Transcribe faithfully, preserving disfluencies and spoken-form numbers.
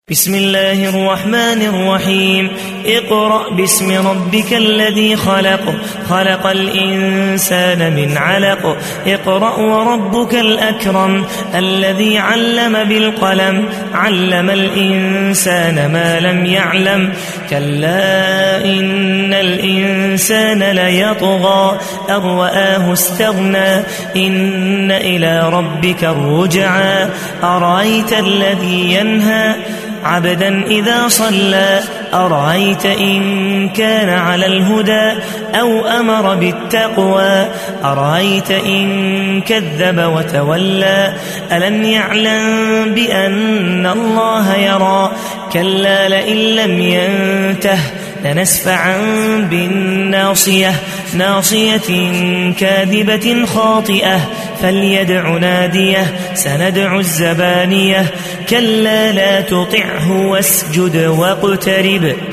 بسم الله الرحمن الرحيم اقرأ باسم ربك الذي خلق خلق الإنسان من علق اقرأ وربك الأكرم الذي علم بالقلم علم الإنسان ما لم يعلم كلا إن الإنسان ليطغى أن رآه استغنى إن إلى ربك الرجعى أرأيت الذي ينهى عبدا إذا صلى أرأيت إن كان على الهدى أو أمر بالتقوى أرأيت إن كذب وتولى ألم يعلم بأن الله يرى كلا لئن لم ينته لنسفعا بالناصية ناصية كاذبة خاطئة فليدع ناديه سندع الزبانية كلا لا تطعه واسجد واقترب